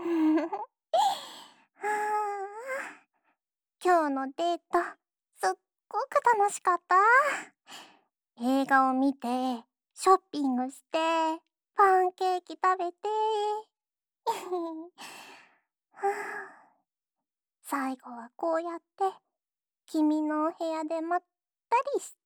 今日のデート、すっごく楽しかった。映画を見て、ショッピングして、パンケーキ食べて。最後はこうやって、君のお部屋でまったりして。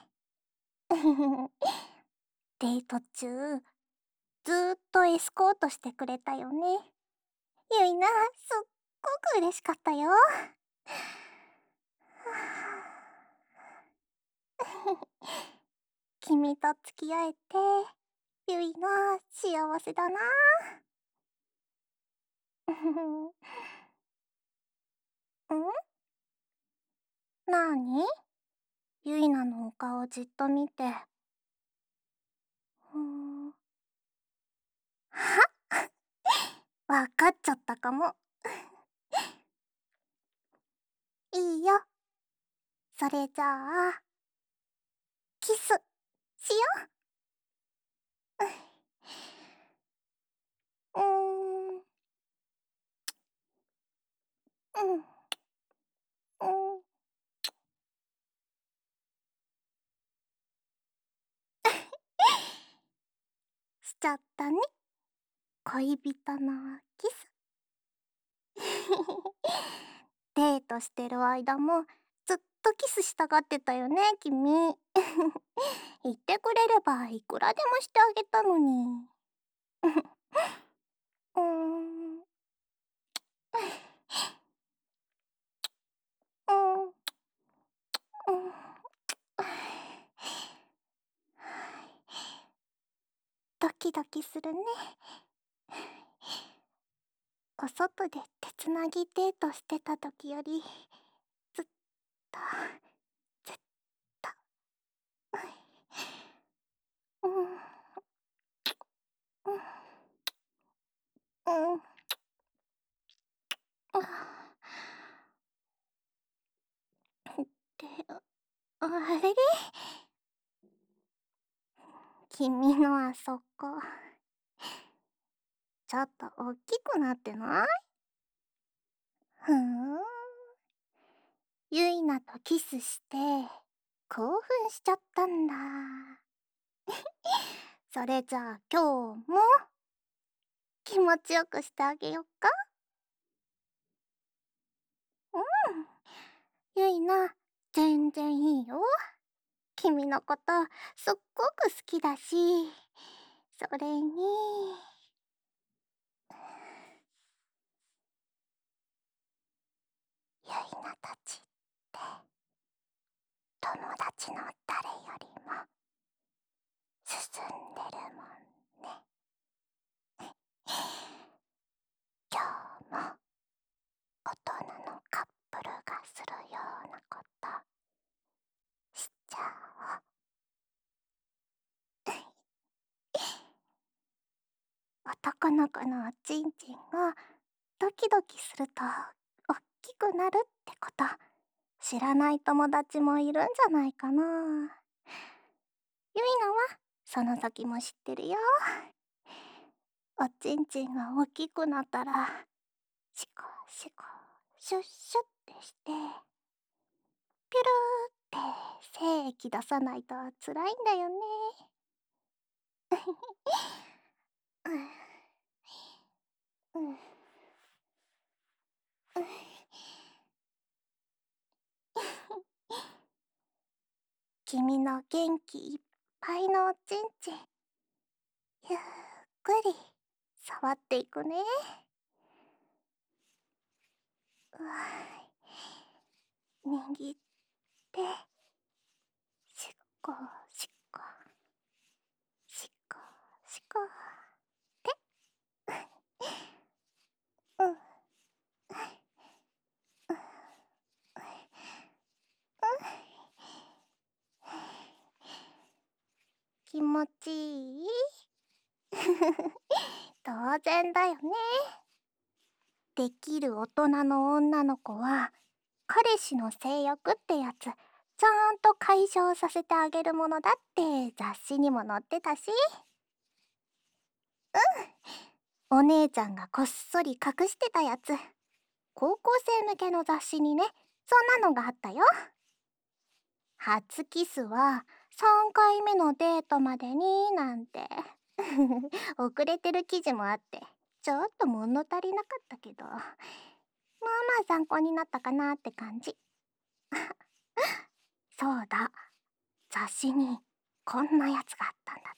デート中、ずーっとエスコートしてくれたよね。ゆいな、すっごく嬉しかったよ。君と付き合えて、ゆいな、幸せだな。んなにゆいなのお顔をじっと見て。はわかっちゃったかも。いいよ。それじゃあ、キス、しよう。うん、うん。しちゃったね。恋人のキス。デートしてる間もずっとキスしたがってたよね、君。言ってくれればいくらでもしてあげたのに。うーん。うん。うん。ドキドキするね。お外で手つなぎデートしてた時よりずっとずっとうん。うん。で、あれれ、君のあそこちょっと大きくなってない？ふーん。ゆいなとキスして興奮しちゃったんだ。それじゃあ今日も気持ちよくしてあげよっか。うん。ゆいな、全然いいよ。君のことすっごく好きだし、それに、ゆいなたちって友達の誰よりも進んでるもんね。今日も大人のカップルがするようなことしちゃおう。男の子のおちんちんがドキドキするとおっきくなるってこと知らない友達もいるんじゃないかな。ゆいなはその先も知ってるよ。おちんちんが大きくなったらシコシコシュッシュってしてピュルーって精液出さないと辛いんだよね。うん、うん、君の元気いっぱいのおちんちんゆっくり触っていくね。うわ握ってしっこしっこしっこしっこってうんうん気持ちいい。当然だよね。できる大人の女の子は彼氏の性欲ってやつちゃんと解消させてあげるものだって雑誌にも載ってたし。 お姉ちゃんがこっそり隠してたやつ。高校生向けの雑誌にね、そんなのがあったよ。初キスは3回目のデートまでになんて遅れてる記事もあって、ちょっと物足りなかったけど、まあまあ参考になったかなって感じ。そうだ、雑誌にこんなやつがあったんだった。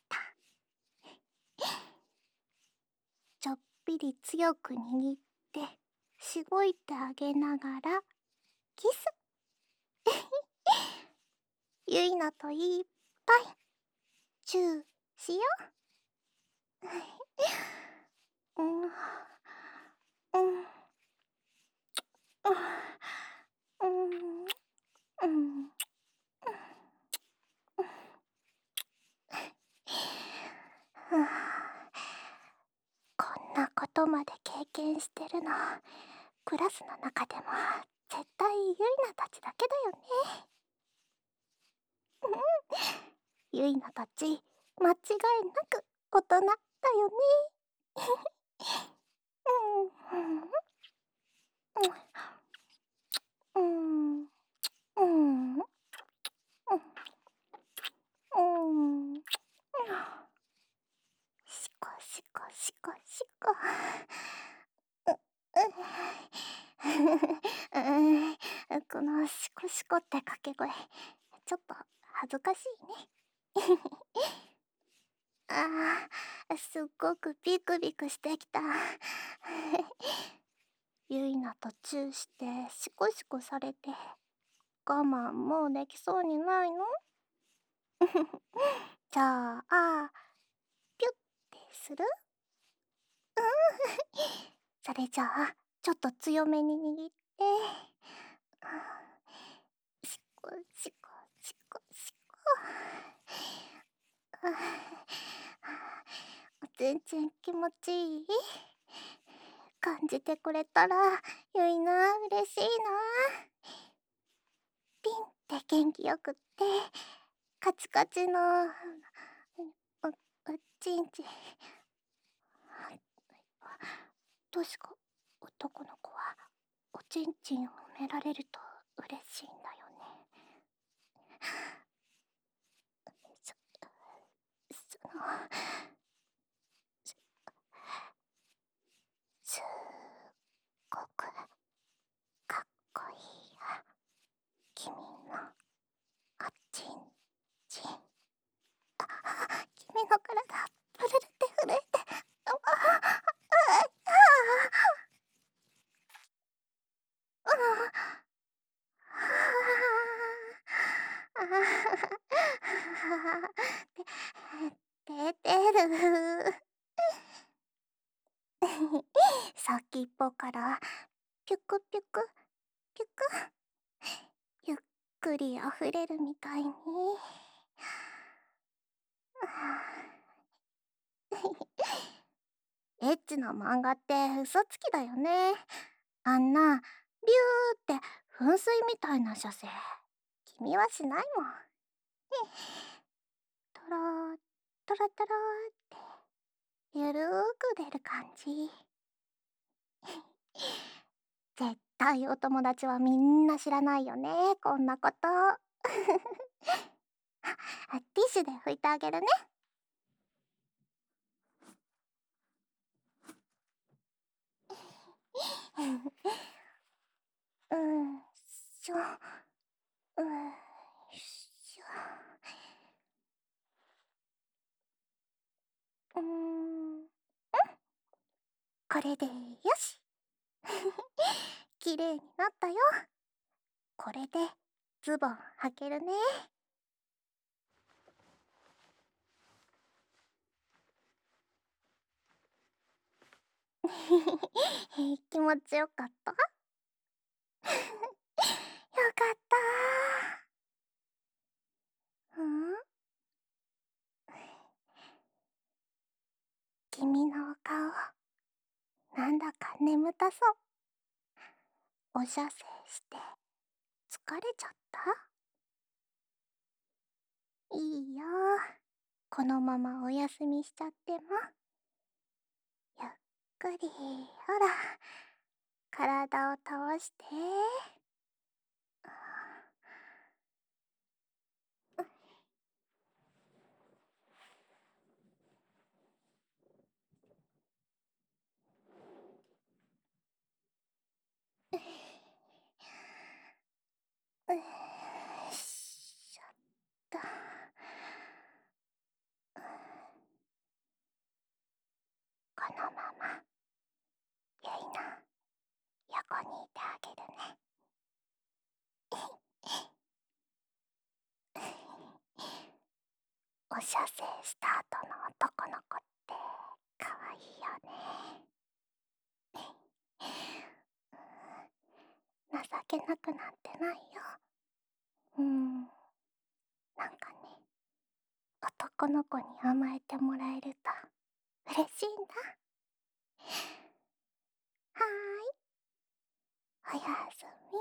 ちょっぴり強く握ってしごいてあげながらキス。ゆいのといっぱいチューしよう。うんうんうんうんこんなことまで経験してるの、クラスの中でも絶対ゆいなたちだけだよね。ゆいなたち間違いなく大人だよね。うんうんうんうんしこしこしこしこ。このシコシコって掛け声、ちょっと恥ずかしいね。ああ、すっごくビクビクしてきた。ゆいなとチューしてシコシコされて、我慢もうできそうにないの？じゃあ、ピュッてする？それじゃあ、ちょっと強めに握って、シコシコシコシコ。全然気持ちいい？感じてくれたらゆいな、嬉しいな。ピンって元気よくってカチカチのおちんちん。確か男の子はおちんちんを褒められると嬉しいんだよね。そのすっごくかっこいいよ、君のおちんちん。君の体震えて震えて、ああああ出てる。先っぽからピュクピュクピュク、ゆっくり溢れるみたいに。エッチな漫画って嘘つきだよね。あんなビューって噴水みたいな射精君はしないもん。トロトロトロってゆるーく出る感じ。絶対お友達はみんな知らないよね、こんなこと。ティッシュで拭いてあげるね。うんしょ、うんしょ。これでよし。綺麗になったよ。これでズボン履けるね。気持ちよかった？よかった。君のお顔、なんだか眠たそう。おしゃせして疲れちゃった？いいよ。このままお休みしちゃっても、ゆっくり。ほら、体を倒して。よいしょっと。このままゆいの横にいてあげるね。お射精した後の男の子ってかわいいよね。情けなくなんてないよ。なんかね、男の子に甘えてもらえると嬉しいんだ。はーい、おやすみ。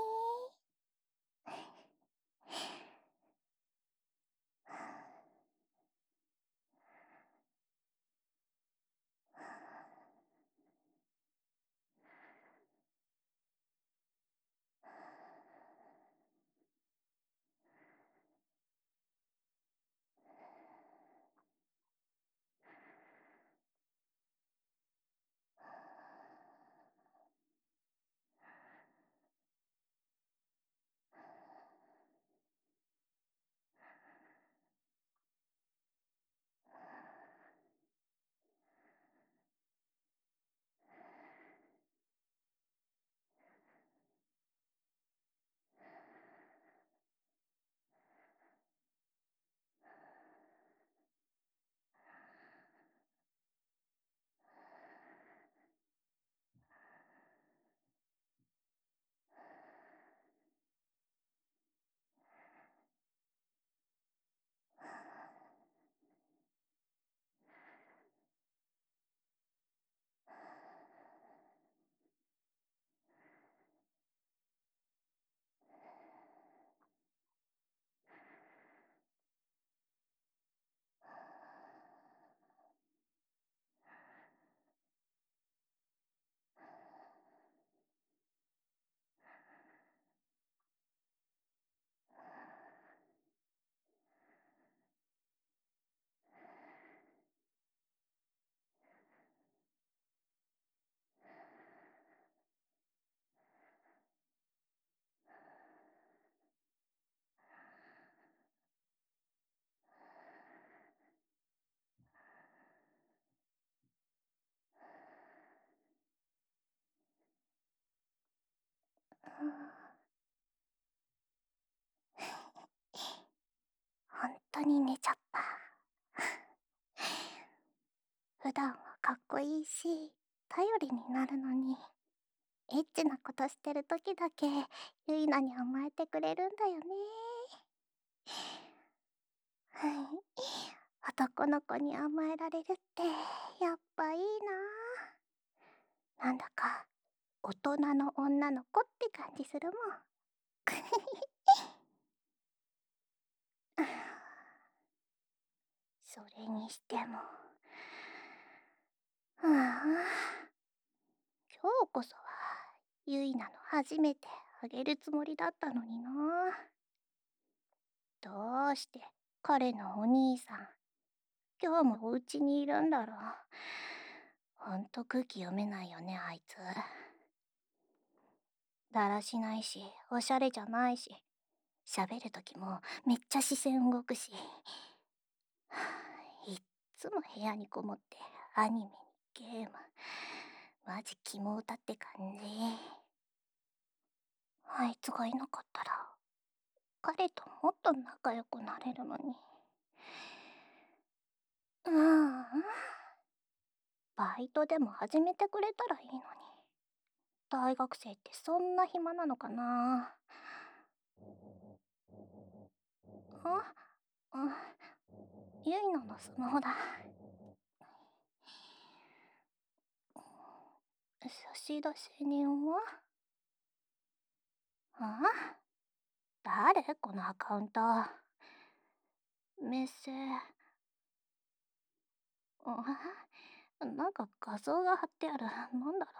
本当に寝ちゃった。普段はかっこいいし頼りになるのに、エッチなことしてる時だけゆいなに甘えてくれるんだよね。男の子に甘えられるってやっぱいいな。なんだか大人の女の子って感じするもん。それにしても、ああ、今日こそはゆいなの初めてあげるつもりだったのにな。どうして彼のお兄さん今日もお家にいるんだろう。ほんと空気読めないよね、あいつ。だらしないしおしゃれじゃないし、喋るときもめっちゃ視線動くし、いっつも部屋にこもってアニメにゲーム。マジ肝歌って感じ。あいつがいなかったら彼ともっと仲良くなれるのに。ああ、バイトでも始めてくれたらいいのに。大学生ってそんな暇なのかな。あ、ゆいなのスマホだ。差出人は？誰このアカウント。メッセあ、 なんか画像が貼ってある。なんだろ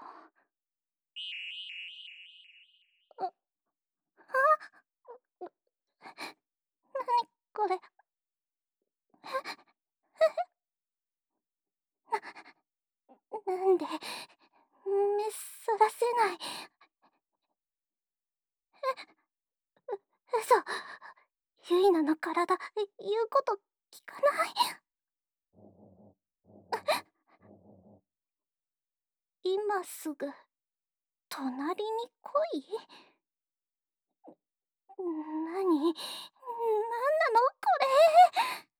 う。これ、なんで、目そらせない。嘘。ユイナの体、言うこと聞かない。今すぐ、隣に来い。なに、なんなのこれ。